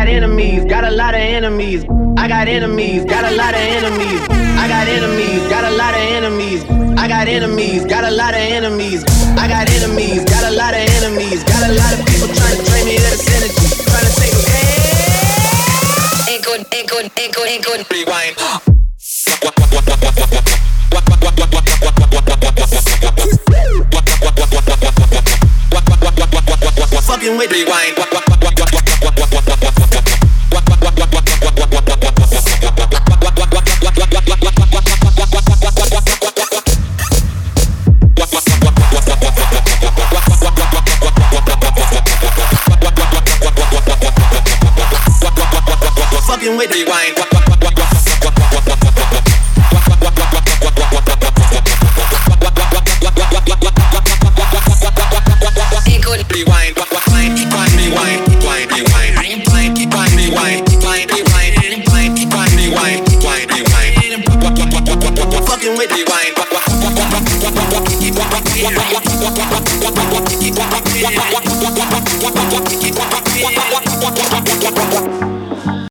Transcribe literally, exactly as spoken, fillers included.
got enemies, got a lot of enemies. I got enemies, got a lot of enemies. I got enemies, got a lot of enemies. I got enemies, got a lot of enemies. I got enemies, got a lot of enemies. Got a lot of people trying to drain me of this energy, trying to say, hey, ain't good, ain't good, ain't good, ain't good. Rewind. Fucking with rewind. Fucking with rewind. Rewind, rewind, rewind, rewind, rewind, rewind, rewind, rewind, rewind, rewind, rewind. Fucking with rewind.